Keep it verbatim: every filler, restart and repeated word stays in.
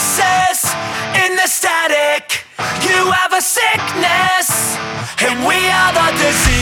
voices in the static. You have a sickness, and we are the disease.